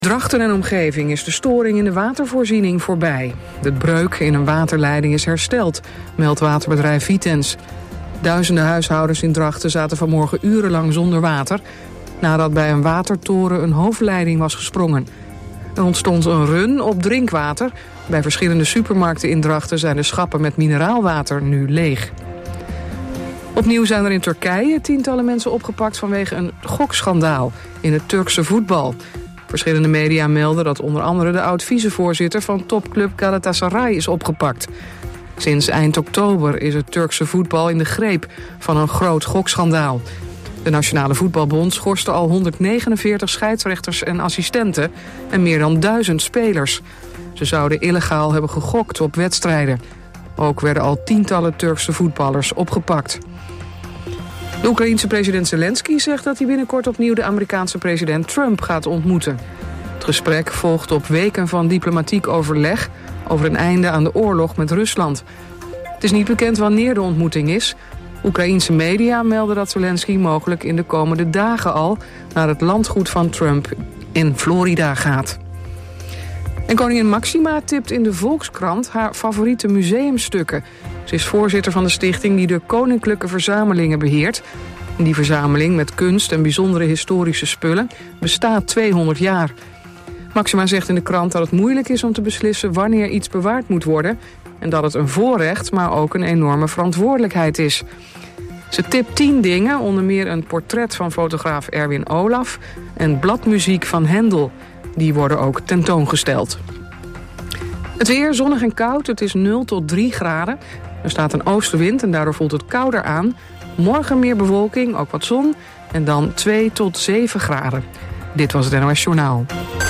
Drachten en omgeving is de storing in de watervoorziening voorbij. De breuk in een waterleiding is hersteld, meldt waterbedrijf Vitens. Duizenden huishoudens in Drachten zaten vanmorgen urenlang zonder water, nadat bij een watertoren een hoofdleiding was gesprongen. Er ontstond een run op drinkwater. Bij verschillende supermarkten in Drachten zijn de schappen met mineraalwater nu leeg. Opnieuw zijn er in Turkije tientallen mensen opgepakt vanwege een gokschandaal in het Turkse voetbal. Verschillende media melden dat onder andere de oud-vicevoorzitter van topclub Galatasaray is opgepakt. Sinds eind oktober is het Turkse voetbal in de greep van een groot gokschandaal. De Nationale Voetbalbond schorste al 149 scheidsrechters en assistenten en meer dan 1000 spelers. Ze zouden illegaal hebben gegokt op wedstrijden. Ook werden al tientallen Turkse voetballers opgepakt. De Oekraïense president Zelensky zegt dat hij binnenkort opnieuw de Amerikaanse president Trump gaat ontmoeten. Het gesprek volgt op weken van diplomatiek overleg over een einde aan de oorlog met Rusland. Het is niet bekend wanneer de ontmoeting is. Oekraïense media melden dat Zelensky mogelijk in de komende dagen al naar het landgoed van Trump in Florida gaat. En koningin Máxima tipt in de Volkskrant haar favoriete museumstukken. Ze is voorzitter van de stichting die de Koninklijke Verzamelingen beheert. En die verzameling met kunst en bijzondere historische spullen bestaat 200 jaar. Máxima zegt in de krant dat het moeilijk is om te beslissen wanneer iets bewaard moet worden en dat het een voorrecht, maar ook een enorme verantwoordelijkheid is. Ze tipt 10 dingen, onder meer een portret van fotograaf Erwin Olaf en bladmuziek van Händel. Die worden ook tentoongesteld. Het weer zonnig en koud, het is 0 tot 3 graden. Er staat een oostenwind en daardoor voelt het kouder aan. Morgen meer bewolking, ook wat zon en dan 2 tot 7 graden. Dit was het NOS Journaal.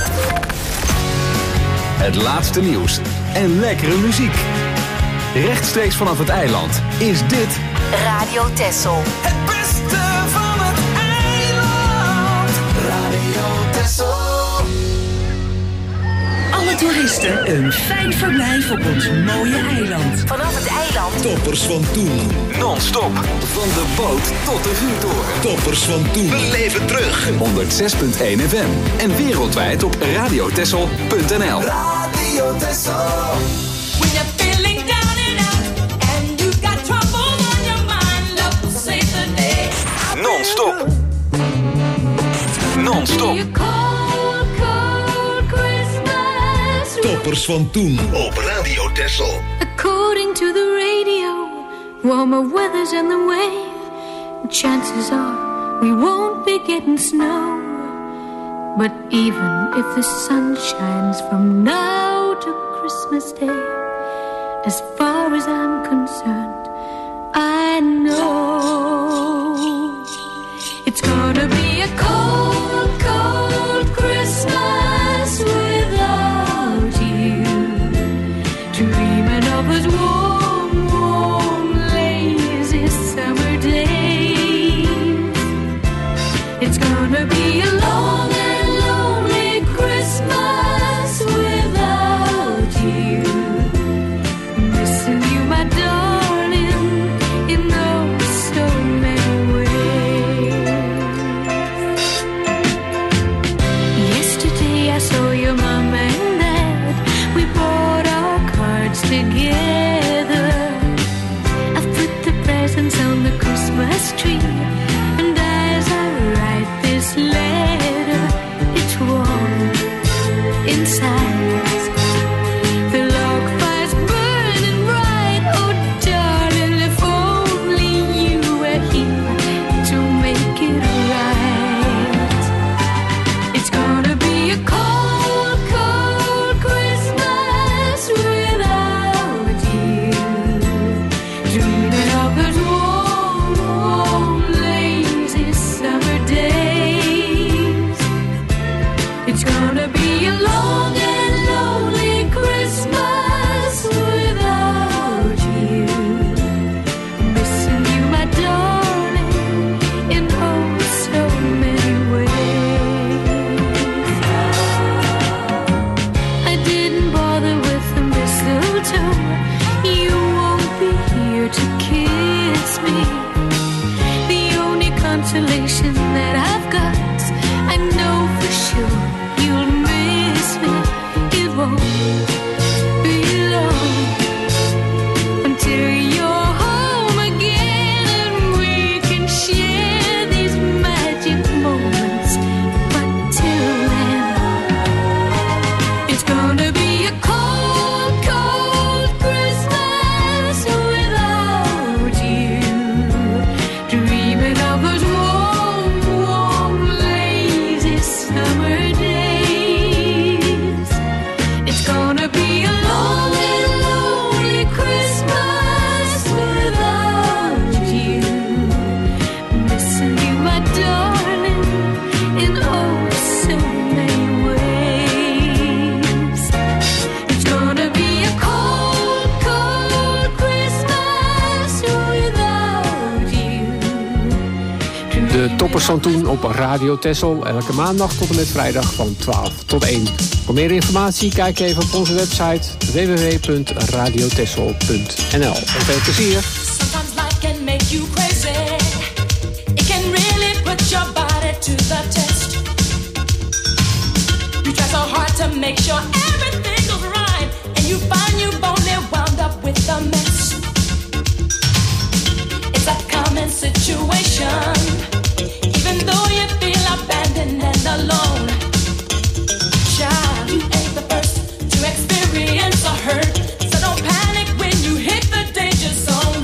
Het laatste nieuws en lekkere muziek. Rechtstreeks vanaf het eiland is dit Radio Texel. Het beste van het eiland. Radio Texel. Alle toeristen een fijn verblijf op ons mooie eiland. Vanaf het eiland. Toppers van toen. non-stop van de boot tot de vuurtoren. Toppers van toen. We leven terug. 106.1 FM en wereldwijd op radiotessel.nl. Radio Texel. When you're feeling down and out and you got trouble on your mind, love will save the day. Non-stop. Non-stop. Toppers van toen op Radio Texel. According to the radio, warmer weather's in the way. Chances are we won't be getting snow. But even if the sun shines from now to Christmas Day, as far as I'm concerned, I know it's gonna be a cold, cold Christmas without you. Dreaming of those warm, warm, lazy summer days. It's gonna be a long and lonely Christmas without you. Missing you, my darling, in oh so many ways. Yesterday I saw your mom and dad. We bought our cards together. I've put the presents on the Christmas tree. And as I write this letter, it's warm inside. The log fire's burning bright. Oh, darling, if only you were here to make it right. It's gonna be a cold, cold Christmas without you. Dreaming of those warm, warm, lazy summer days. It's gonna be a long and lonely Christmas without you. Missing you, my darling, in oh so many ways. I didn't bother with the mistletoe. You won't be here to kiss me. The only consolation that I've got, I know for sure you'll miss Toppers van toen op Radio Texel. Elke maandag tot en met vrijdag van 12 tot 1. Voor meer informatie kijk even op onze website www.radiotexel.nl. En veel plezier. Sometimes life can make you crazy. It can really put your body to the test. You try so hard to make sure everything goes right, and you find you've only wound up with a mess. It's a common situation, even though you feel abandoned and alone. Child, you ain't the first to experience a hurt, so don't panic when you hit the danger zone.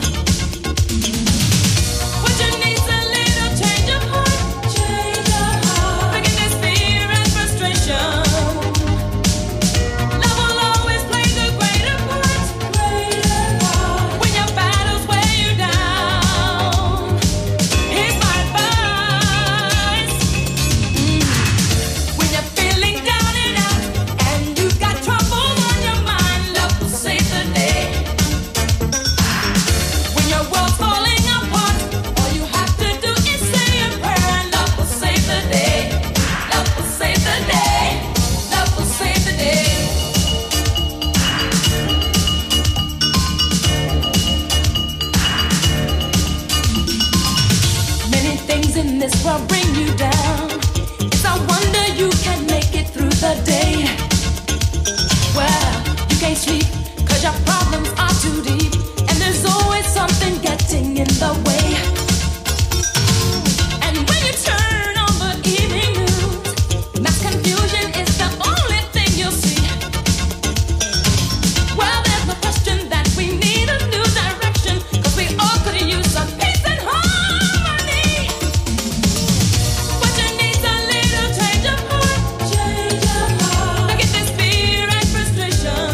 What you need's a little change of heart, forgiveness, fear, and frustration. Love will always play the greater part when your battles weigh you down. Here's my advice. When you're feeling down and out and you've got trouble on your mind, love will save the day. When your world's falling apart, all you have to do is say a prayer and love will save the day. Love will save the day. Love will save the day. Many things in this world bring you down. It's a wonder you can make it through the day. Well, you can't sleep 'cause your problems are too deep, and there's always something getting in the way. And when you turn on the evening news, mass confusion is the only thing you'll see. Well, there's no question that we need a new direction, 'cause we all could use some peace and harmony. What you need's a little change of heart, forget this fear and frustration.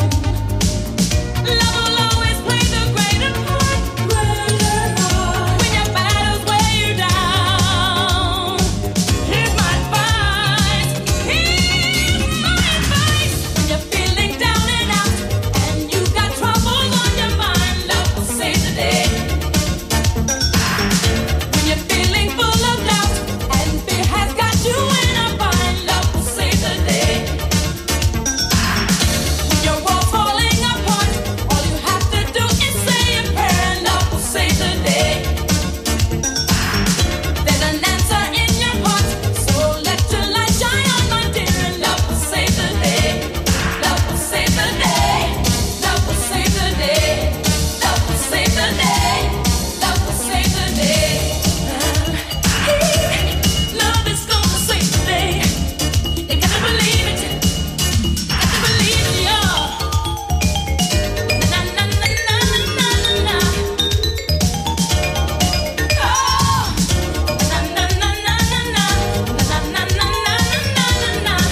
Love will always play the greater part when your battles weigh you down. Here's my advice. Here's my advice. When you're feeling down and out and you've got trouble on your mind, love will save the day. When you're feeling full of doubt and fear has got you in a bind, love will save the day. When your world's falling apart, all you have to do is say a prayer and love will save the day. There's an answer in your heart, so let your light shine on, my dear, and love will save the day. Love will save the day. Love will save the day. Love will save the day. Love will save the day. Love is gonna save the day. You gotta believe it. Got to believe it, y'all. Na na na na na na na. Oh, na na na na na na. Na na na na na na na.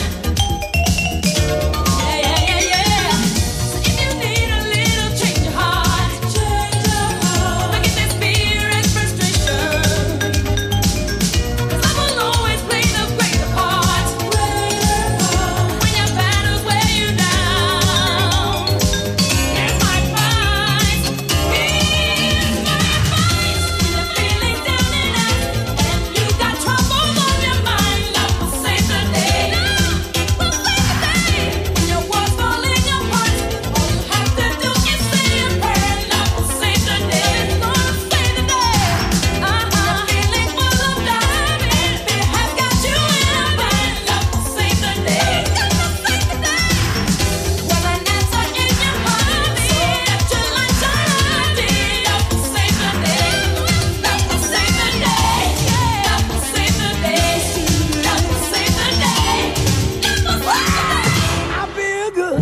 Yeah yeah yeah yeah. So if you need a little change of heart, forget this fear and frustration. 'Cause love will always play the greater part when your battles weigh you down. Here's my advice. Here's my advice. When you're feeling down and out and you've got trouble on your mind, love will save the day. Love will save the day. When your world's falling apart, all you have to do is say a prayer and love will save the day. It's gonna save the day. When you're feeling full of doubt and fear has got you in a bind, love will save the day. It's gonna save the day. There's an answer in your heart, so let your light shine on, dear. Love will save the day. Love will save the day. Love will save the day. Love will save the day. Love will save the day. I feel good.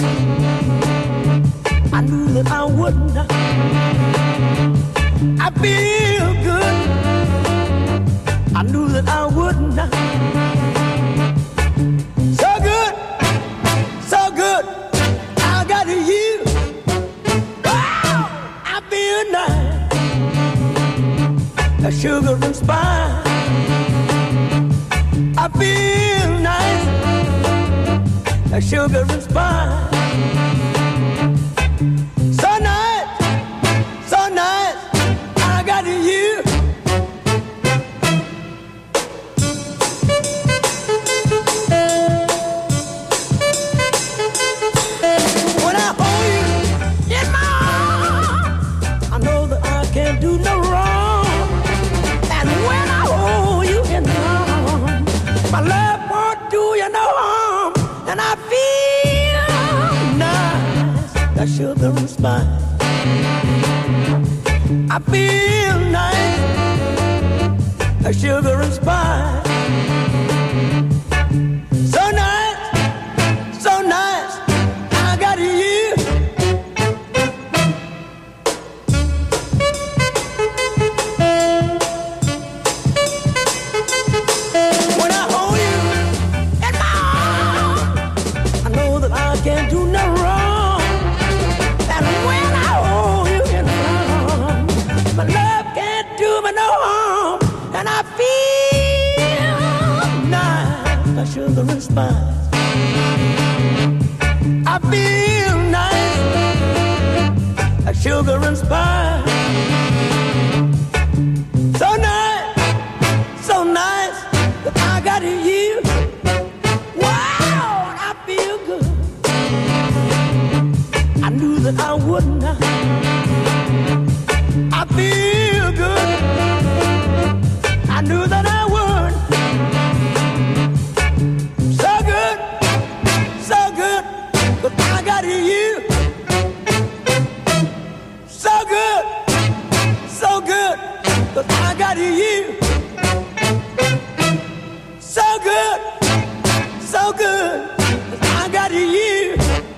I knew that I wouldn't. I feel good. I knew that I wouldn't. So good, so good. I got you. Wow, I feel nice. A sugar and spice. I feel nice. A sugar and spice. So nice, I got you. harm, and I feel nice, like sugar and spice. I feel nice, like sugar and spice. So nice, I got you. When I hold you in my arms, I know that I can't do no wrong. And when I hold you in my arms, my love can't do me no harm. And I feel nice, like sugar and spice. I feel nice, like sugar and spice. So nice, that I got you. Wow, I feel good. I knew that I wouldn't. I feel good. I knew that I would. So good, but I got you. So good, but I got you. So good, but I got you.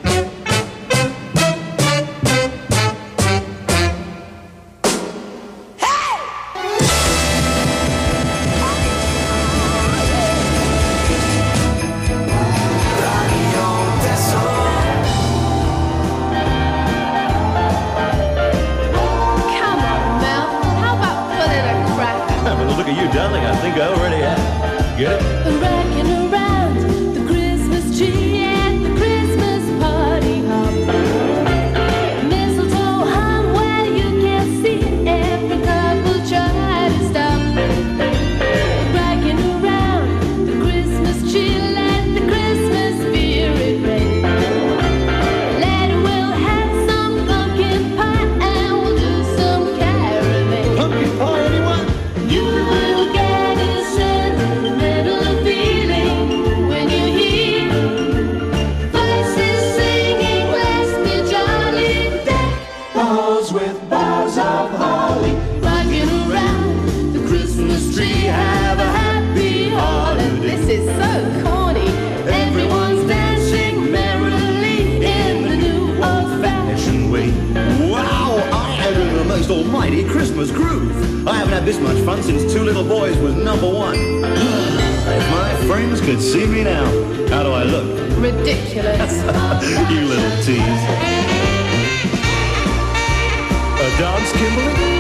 Look at you, darling. I think I already have. Get it? Rocking around the Christmas tree at the Christmas party hop. Mistletoe hung where you can see every couple try to stop. Rocking around the Christmas tree, let the Christmas spirit reign. Later we'll have some pumpkin pie and we'll do some caroling. Pumpkin pie, anyone? You will get a sentimental feeling when you hear voices singing, "Let's be jolly." Deck the halls with boughs of holly, rocking around the Christmas tree. Have a happy holiday. This is so corny. Everyone's dancing merrily in the new old-fashioned way. Wow, I am in the most almighty Christmas groove. I haven't had this much fun since Two Little Boys was #1. If my friends could see me now, how do I look? Ridiculous. You little tease. A dance, Kimberly?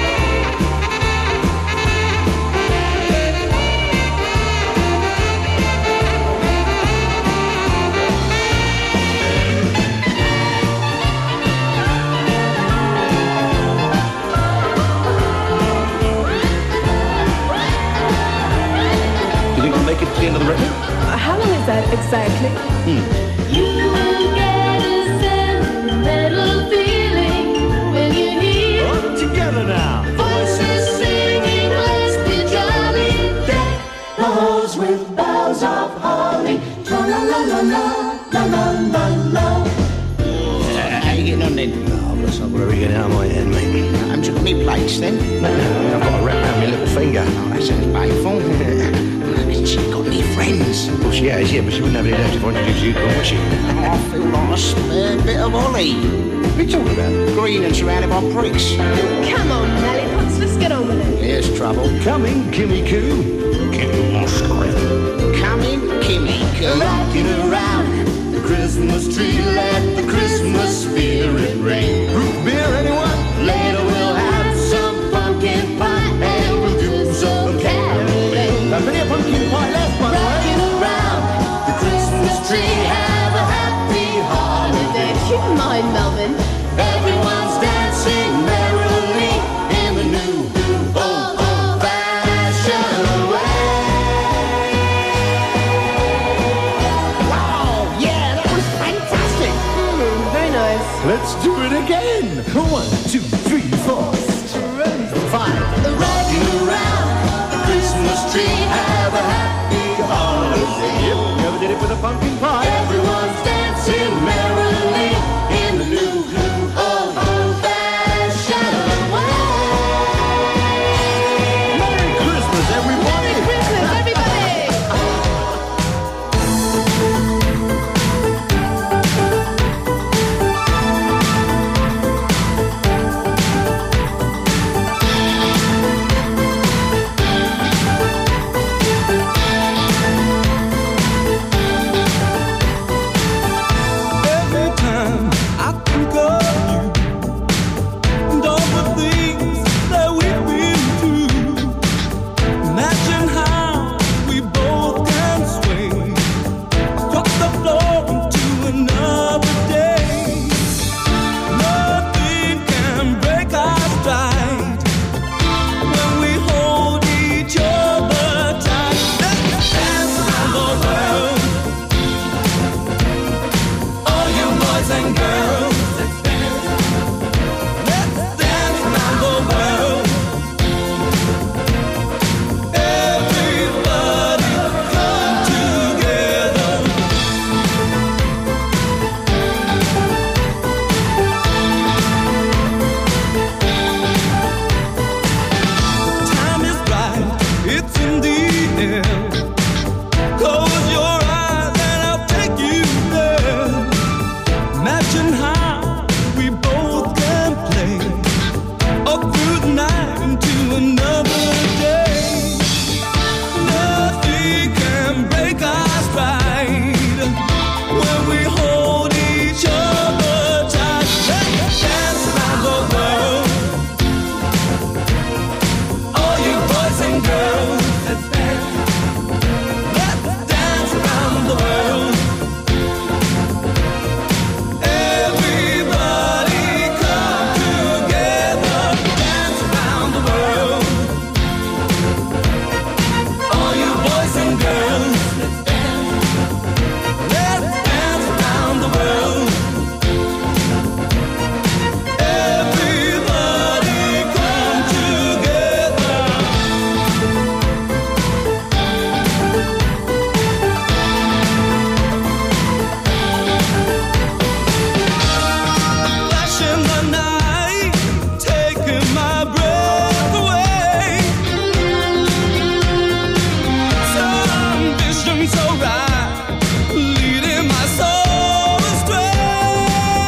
You think we'll make it to the end of the record? How long is that exactly? You will get a sentimental feeling when you hear All together now. voices singing, "Let's be jolly." Deck the halls with boughs of holly. La la la la la la la la la. How you getting on then? Oh, bless, I've got everything out of my head, mate. Haven't you got any plates then? No, I've got a wrap around my little finger. Oh, that sounds painful. Has she got any friends? Well, she has, yeah, but she wouldn't have any left if I introduced you to her, would she? Oh, I feel like a spare bit of Ollie. What are you talking about? Green and surrounded by pricks. Come on, Lollipops, let's get on with it. Here's trouble. Coming, Kimmy Coo. Kimmy Moscow. Coming, Kimmy, Rocking around the Christmas tree, let the Christmas spirit reign. Root beer, anyone? Later we'll have some pumpkin pie and we'll do some caroling. Now, plenty of pumpkin pie left, by the way. Rocking around the Christmas tree, have a happy holiday. Keep in mind, Melvin, everyone's dancing merrily in the new old-fashioned way. Wow, yeah, that was fantastic. Very nice. Let's do it again. 1, 2, 3, 4. 5. Rocking around the Christmas tree, have a happy holiday. Yep, never did it pumpkin pie. Everyone's dancing merrily in the new old-fashioned way. Merry Christmas, everybody! Merry Christmas, everybody! Every time I think of you and all the things that we've been through, imagine how we both can sway across the floor into another day. Nothing can break our stride when we hold each other tight. Let's dance around the world. All you boys and girls, let's dance around the world. Everybody come together. The time is right, it's in the air. Close your eyes and I'll take you there. Imagine how we both can play up through the night into another day. Nothing can break our stride when we hold each other tight. Let's dance around the world. All you boys and girls, let's dance. Let's dance around the world. Everybody come together, dance around the world. All you boys and girls, let's dance. Let's dance around the world. Everybody come together. Flash in the night, taking my breath away. Some vision so right, leading my soul astray.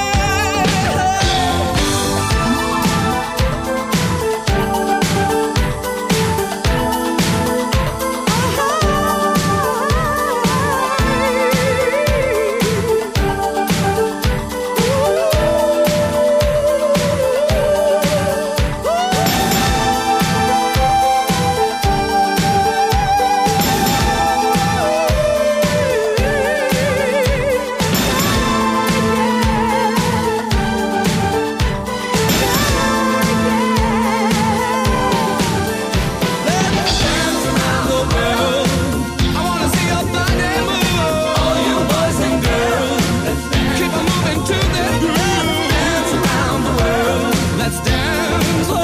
Let's dance around the world. I wanna see your body move. All you boys and girls, let's dance. Keep on moving to this groove. Dance around the world. Let's dance. Oh,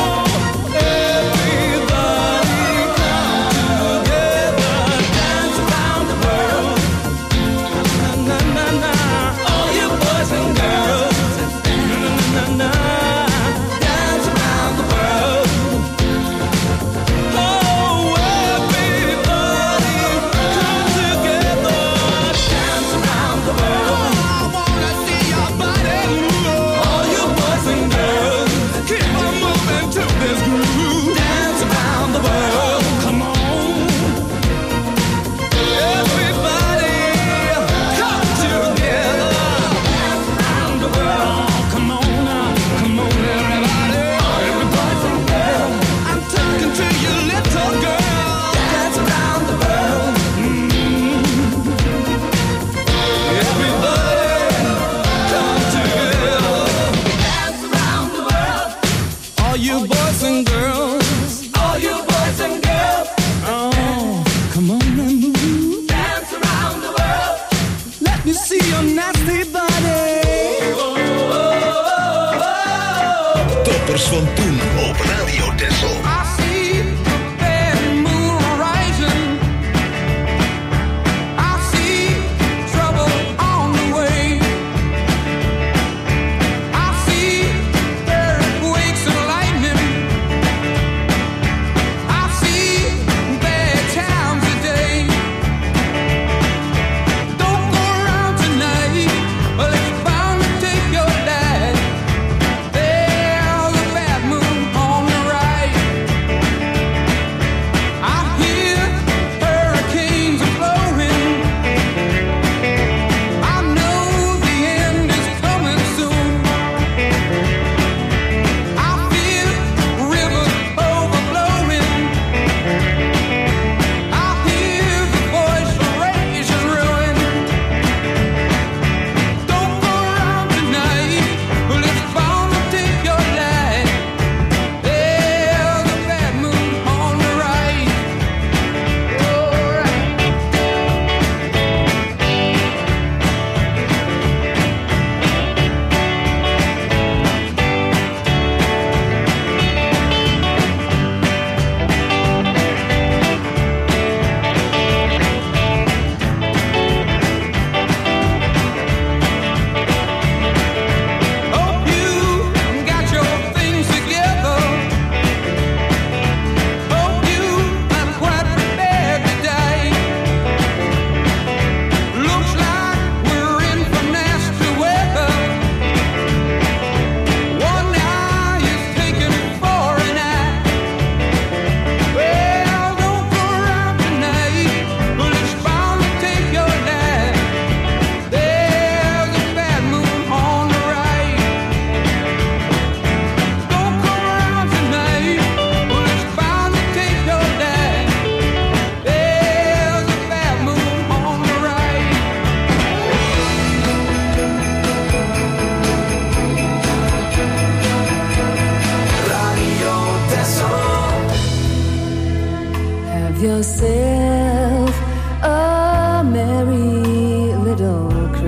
everybody come together. Dance around the world. Na na na na. All you boys and girls, let's dance. Na na na na. Dance around the world. Oh, everybody come together, dance around the world. I wanna see your body move. All you boys and girls, keep on moving to this groove. Dance around the world, come on. Everybody come together, dance around the world. Come on now, come on everybody. All you boys and girls, I'm talking to you, little girl. Dance around the world. Everybody, come together. Dance around the world. All you boys and girls. All you boys and girls. Oh, come on and move. Dance around the world. Let me see your nasty body. Toppers van toen op Radio Texel. I see the moon rising. I see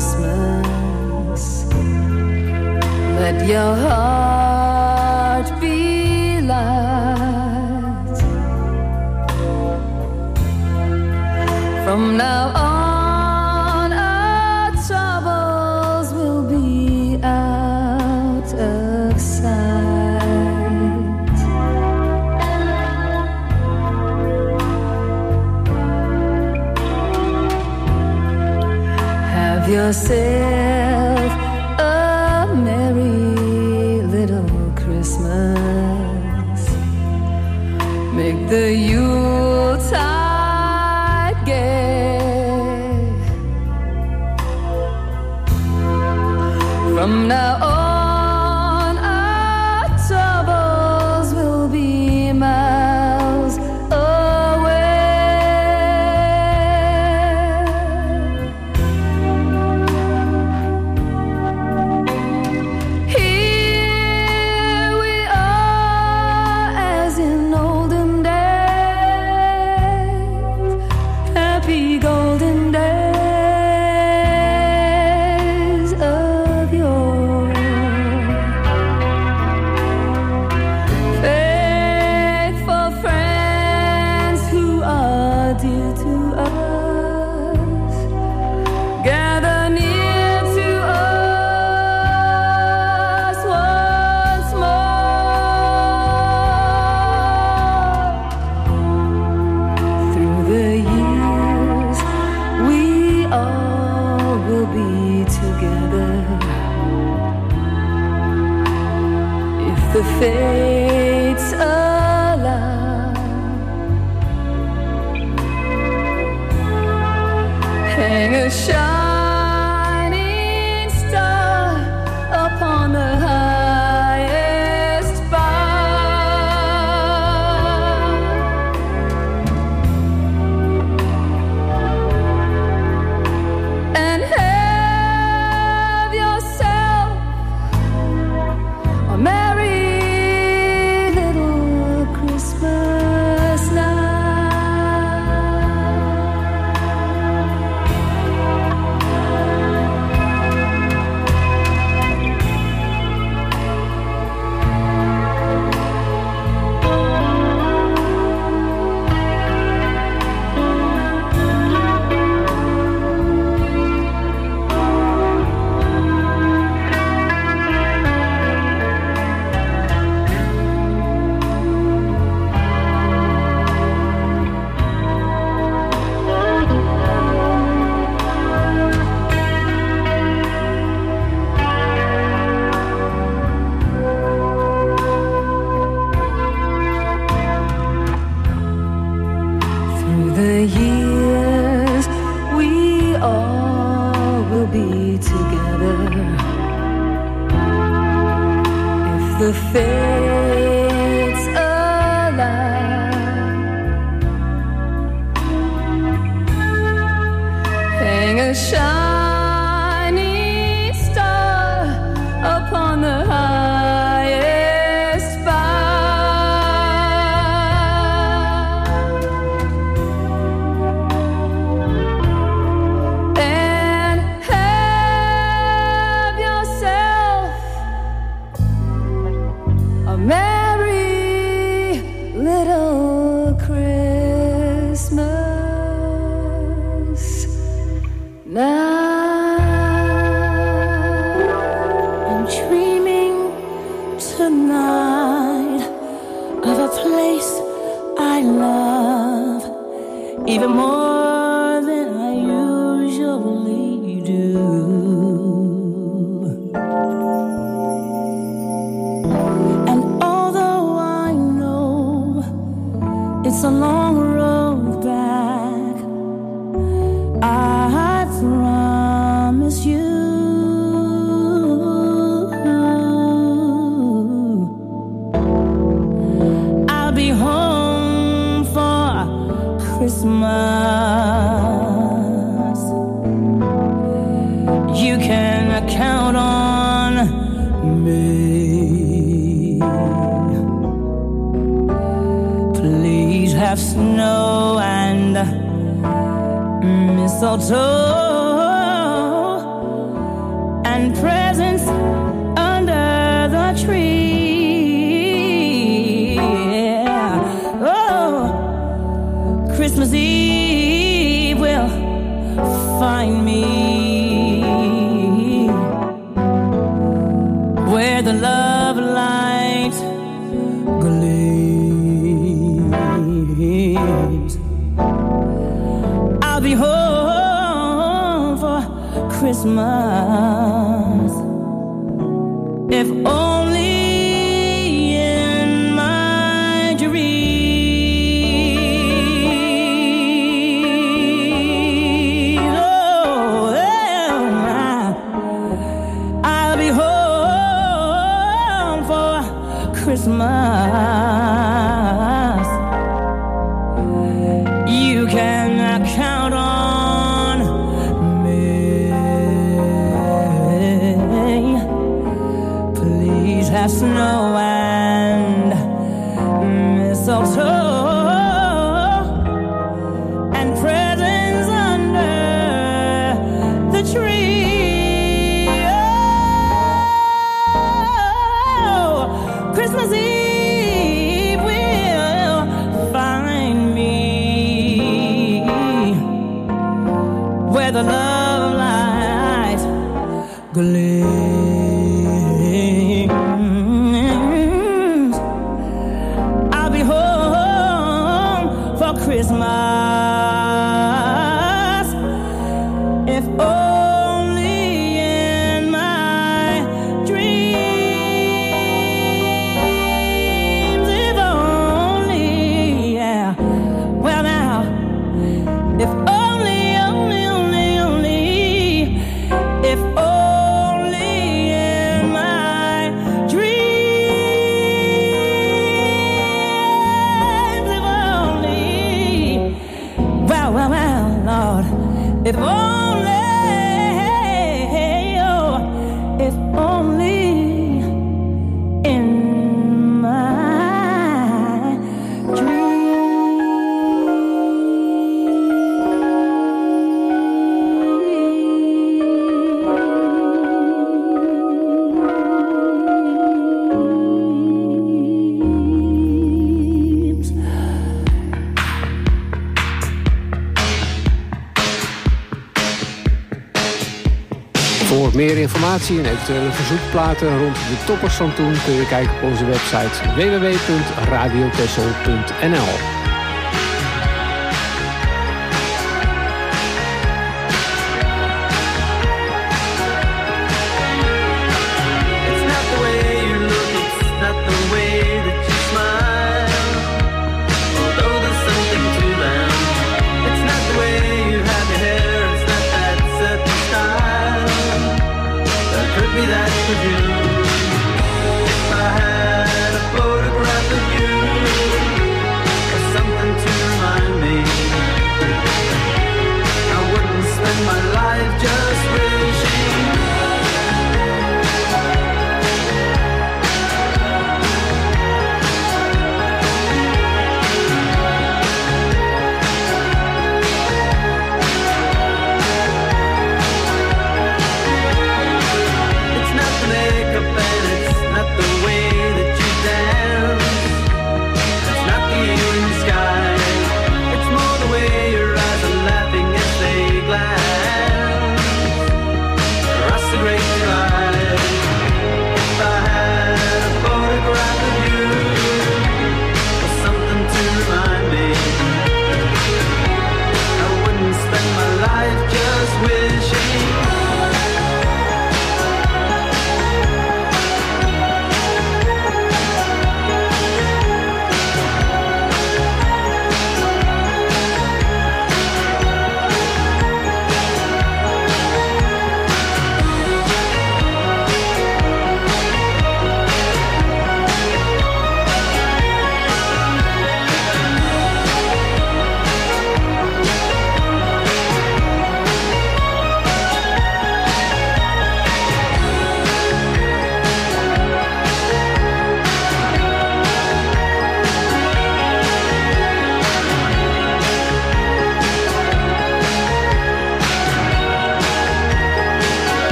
Christmas. Let your heart be light. From now on, our troubles will be out of sight. Have yourself a merry little Christmas. Make the Yuletide gay. From now on, our troubles will be miles Here we are as in olden days, happy golden days of yore. Faithful friends who are dear to us, gather near to us once more. Through the years, we all will be together. If the fates allow, hang a shining star upon the highest bough. And have yourself a merry little Christmas now. Through the years, we all will be together. If the fates allow, hang a shining star upon the highest bough. And have yourself a merry little Christmas now. I'm dreaming tonight of a place I love even more than I usually do. And although I know it's a long road back, I promise you I'll be home for Christmas. You can count on me. Please have snow and mistletoe Christmas. If only in my dream. Oh, I'll be home for Christmas. You can count on me. Please have snow and mistletoe and presents under the tree. Oh, Christmas Eve will find me where the love light gleams. I'll be home for Christmas, if only in my dreams. If only, yeah. Well now, if only, if only in my dreams. If only, well, Lord, if only, oh, if only in my dreams. Voor meer informatie en eventuele verzoekplaten rond de toppers van toen kun je kijken op onze website www.radiotessel.nl. It's not the way you look, it's not the way that you smile. Although there's something to them. It's not the way you have your hair, it's not that certain style. That could be that for you. If I had a photograph of you, or something to remind me, I wouldn't spend my life just wishing. It's not the make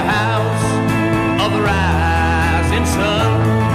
the house of the rising sun.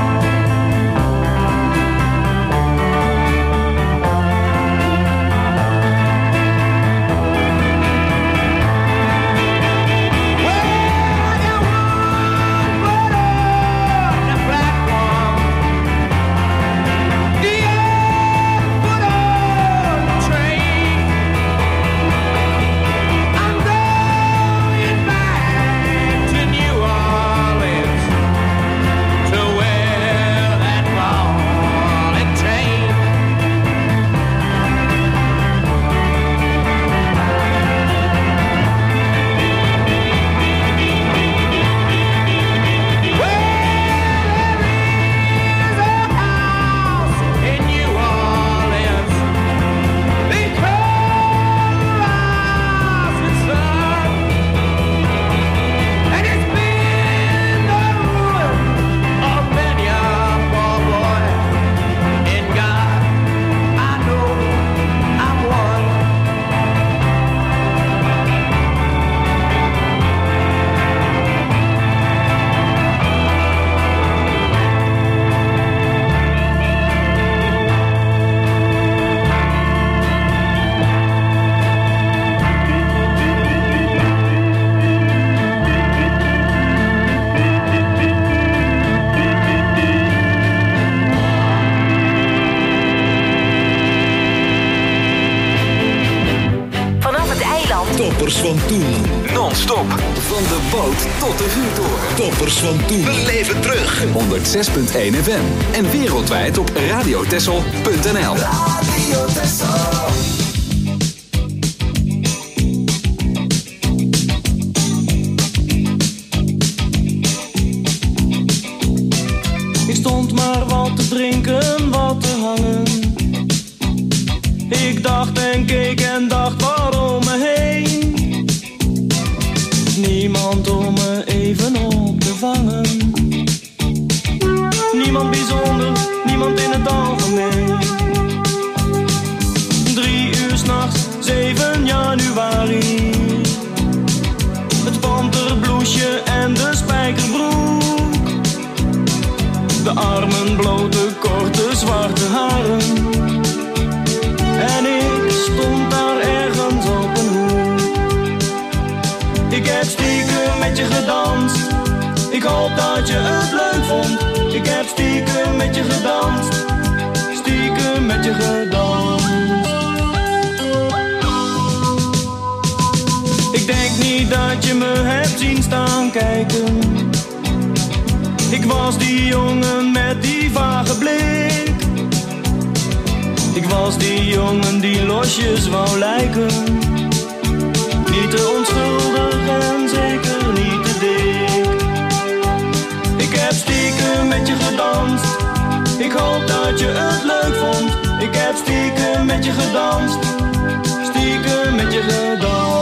Toppers van toen. Non-stop. Van de boot tot de vuurtoren. Toppers van toen. We leven terug. 106.1 FM. En wereldwijd op radiotessel.nl. Radio Texel. Ik stond maar wat te drinken, wat te hangen. Ik dacht en keek en dacht waarom me heen. Niemand om me even op te vangen. Niemand bijzonder, niemand in het algemeen. 3 uur 's nachts, 7 januari. Het panterbloesje en de spijkerbroek. De armen blote, korte, zwarte haren. En ik stond daar ergens op een hoek. Ik heb stiekem met je gedanst. Ik hoop dat je het leuk vond. Ik heb stiekem met je gedanst. Stiekem met je gedanst. Ik denk niet dat je me hebt zien staan kijken. Ik was die jongen met die vage blik. Ik was die jongen die losjes wou lijken. Niet te onschuldig en zeker niet te dik. Ik heb stiekem met je gedanst. Ik hoop dat je het leuk vond. Ik heb stiekem met je gedanst. Stiekem met je gedanst.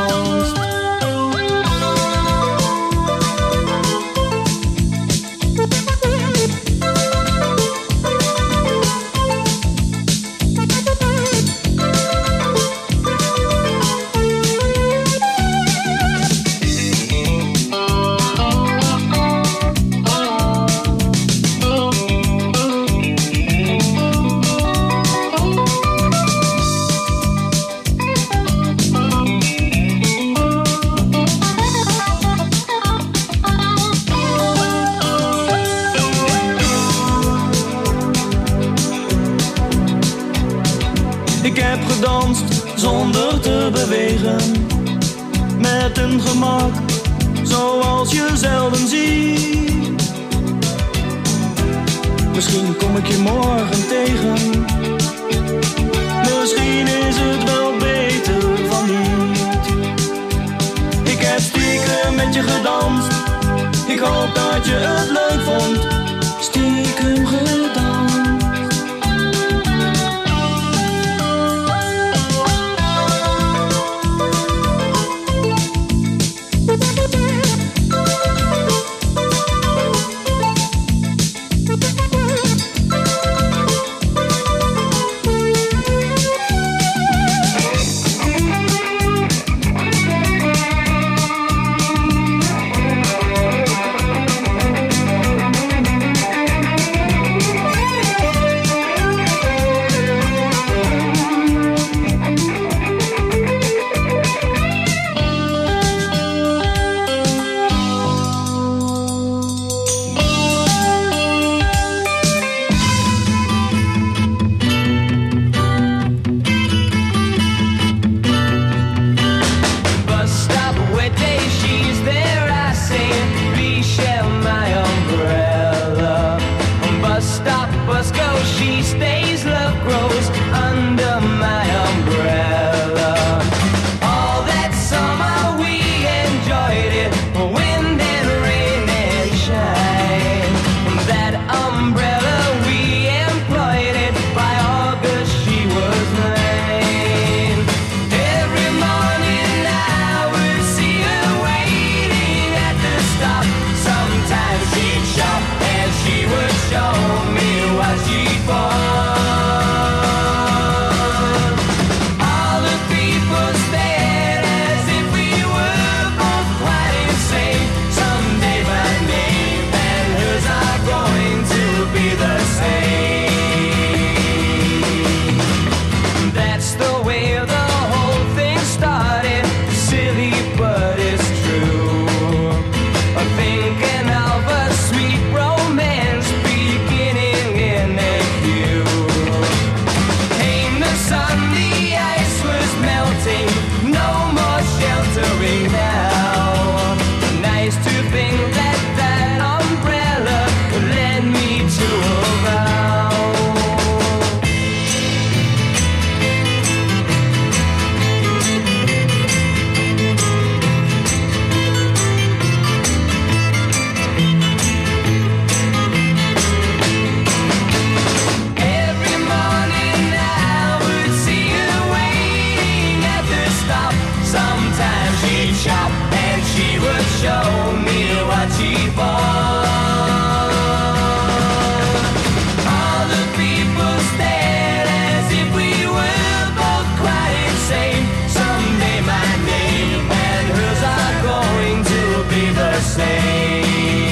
Zonder te bewegen, met een gemak zoals je zelden ziet. Misschien kom ik je morgen tegen. Misschien is het wel beter van niet. Ik heb stiekem met je gedanst. Ik hoop dat je het leuk vond. Stiekem gedanst. thinking of a sweet romance beginning in a queue. Came the sun, the ice was melting, no more sheltering now. Nice to think that that umbrella led me to a vow. Every morning I would see her waiting at the stop. Sometimes she'd shop and she would show me what she bought. All the people stared as if we were both quite insane. Someday my name and hers are going to be the same.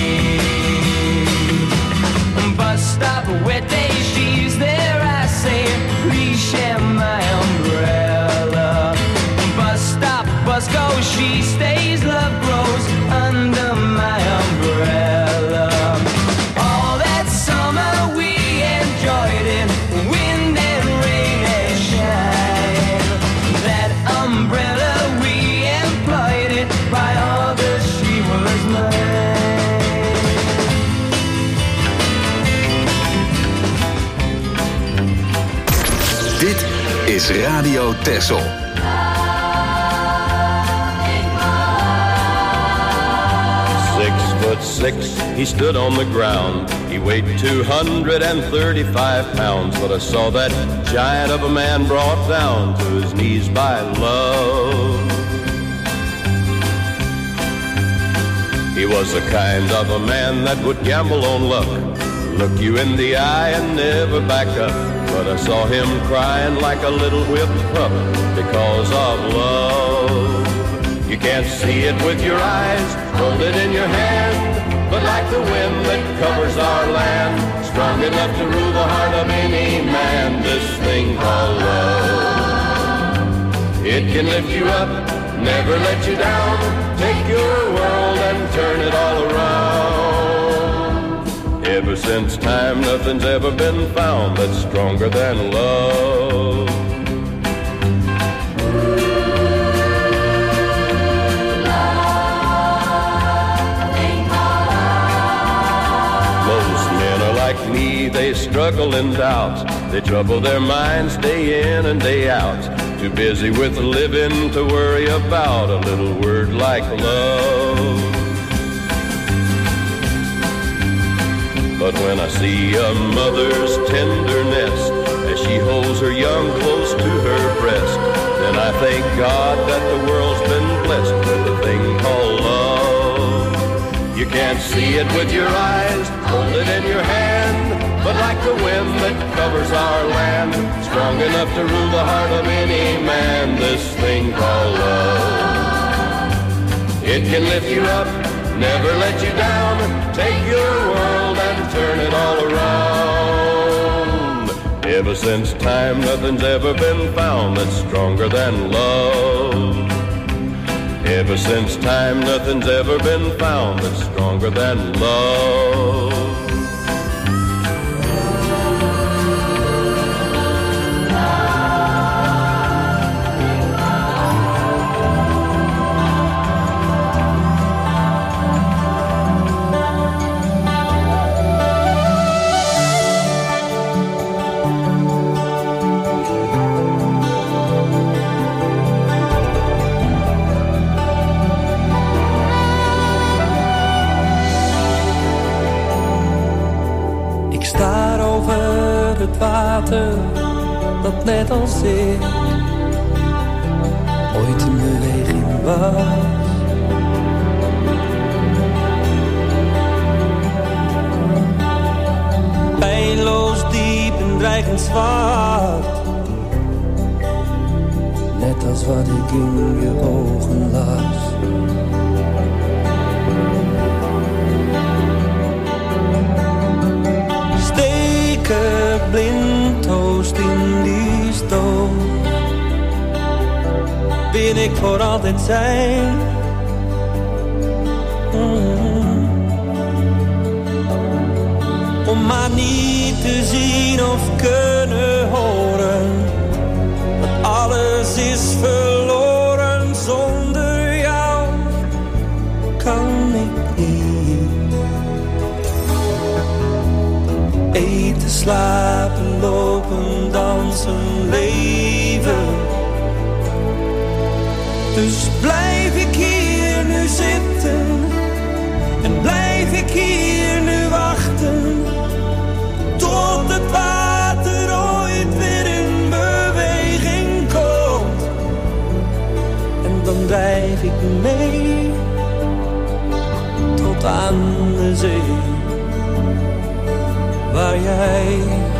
Bus stop, wet day, she's there, I say, please share my umbrella. Bus stop, bus goes, she stays, love grows under my umbrella. All that summer we enjoyed it, wind and rain and shine. That umbrella we employed it, by August she was mine. Dit is Radio Texel. 6'6", he stood on the ground. He weighed 235 pounds, but I saw that giant of a man brought down to his knees by love. He was the kind of a man that would gamble on luck, look you in the eye and never back up. But I saw him crying like a little whipped pup because of love. You can't see it with your eyes, hold it in your hand, but like the wind that covers our land, strong enough to rule the heart of any man, this thing called love. It can lift you up, never let you down, take your world and turn it all around. Ever since time, nothing's ever been found that's stronger than love. Like me, they struggle in doubt. They trouble their minds day in and day out. Too busy with living to worry about a little word like love. But when I see a mother's tenderness as she holds her young close to her breast, then I thank God that the world's been blessed with a thing called love. You can't see it with your eyes, hold it in your hand, but like the wind that covers our land, strong enough to rule the heart of any man, this thing called love. It can lift you up, never let you down, take your world and turn it all around. Ever since time, nothing's ever been found that's stronger than love. Ever since time, nothing's ever been found that's stronger than love. Water dat net als ik ooit in beweging was. Pijnloos diep en dreigend zwart, net als wat ik in je ogen las. Blindtoast in die stoom, wil ik voor altijd zijn. zelf kunnen horen. Dat alles is verloren, zonder jou kan ik niet. Eten, slapen, lopen, dansen, leven. Dus blijf ik hier nu zitten en blijf ik hier nu wachten, tot het water ooit weer in beweging komt. En dan drijf ik mee tot aan de zee, waar jij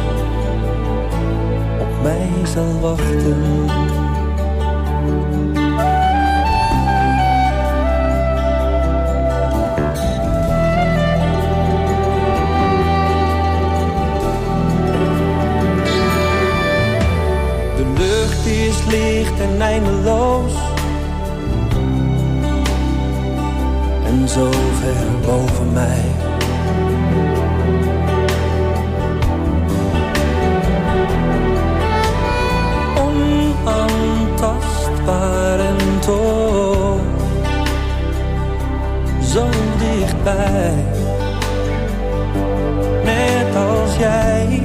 op mij zal wachten. Licht en eindeloos, en zo ver boven mij. Onaantastbaar en toch zo dichtbij, net als jij.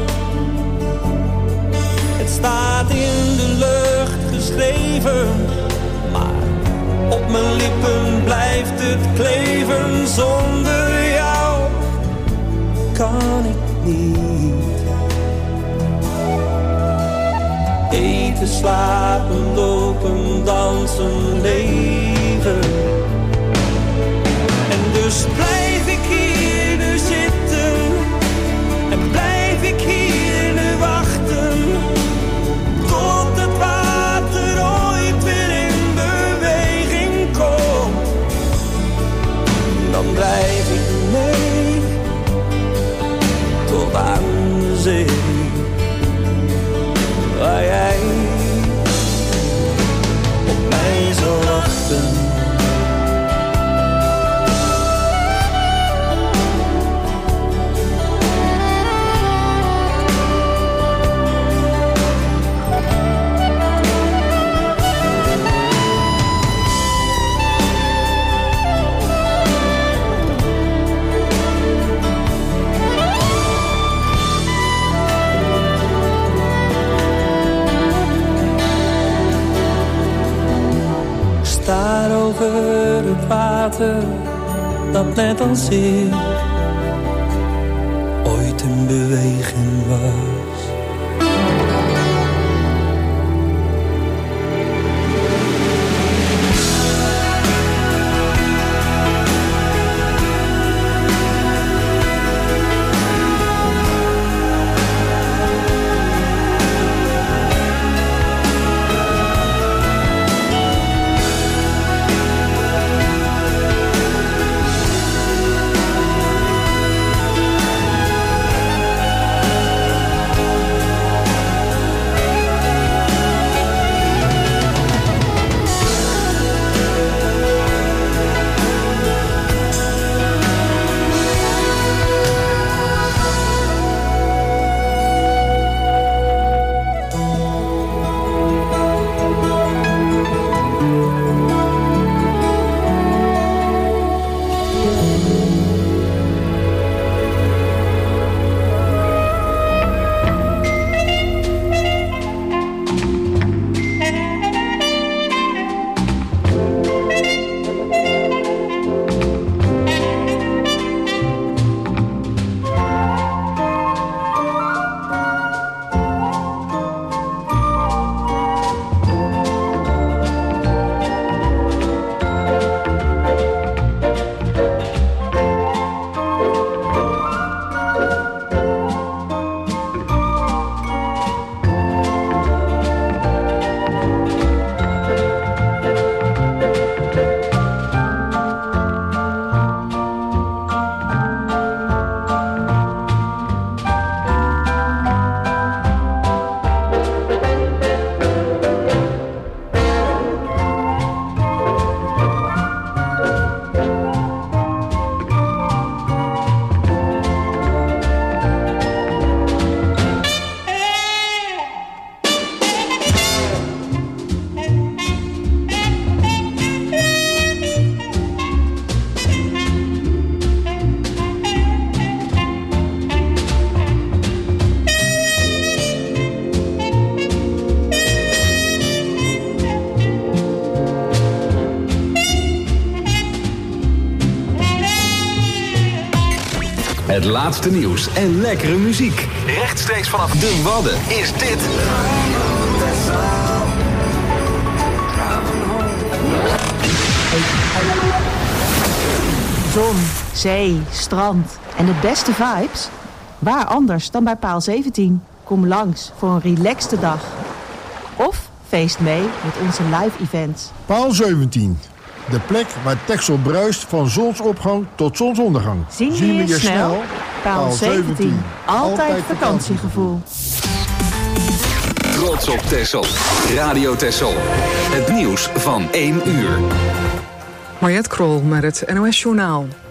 Het staat in de lucht geschreven, maar op mijn lippen blijft het kleven. Zonder jou kan ik niet. Eten, slapen, lopen, dansen, leven. En dus blijf ik hier nu zitten en blijf ik hier nu wachten, tot het water ooit weer in beweging komt. Dan blijf ik mee tot aan de zee, waar jij op mij zal wachten. Daar over het water, dat net als ik ooit in beweging was. Het laatste nieuws en lekkere muziek. Rechtstreeks vanaf de Wadden is dit... Zon, zee, strand en de beste vibes? Waar anders dan bij Paal 17? Kom langs voor een relaxte dag. Of feest mee met onze live events. Paal 17. De plek waar Texel bruist van zonsopgang tot zonsondergang. Zien we je snel? Paal 17. Altijd vakantiegevoel. Trots op Texel. Radio Texel. Het nieuws van 1 uur. Mariette Krol met het NOS Journaal.